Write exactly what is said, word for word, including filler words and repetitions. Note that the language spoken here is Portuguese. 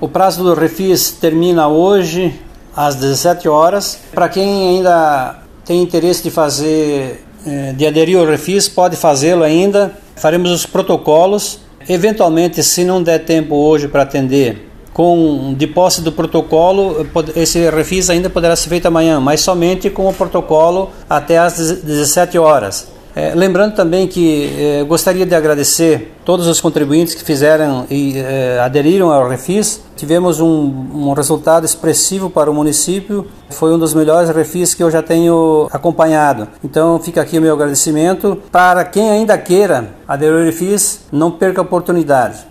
O prazo do refis termina hoje às dezessete horas. Para quem ainda tem interesse de fazer, de aderir ao refis, pode fazê-lo ainda. Faremos os protocolos. Eventualmente, se não der tempo hoje para atender, com de posse do protocolo, esse refis ainda poderá ser feito amanhã, mas somente com o protocolo até às dezessete horas. É, lembrando também que é, gostaria de agradecer todos os contribuintes que fizeram e é, aderiram ao refis. Tivemos um, um resultado expressivo para o município, foi um dos melhores refis que eu já tenho acompanhado. Então fica aqui o meu agradecimento. Para quem ainda queira aderir ao refis, não perca a oportunidade.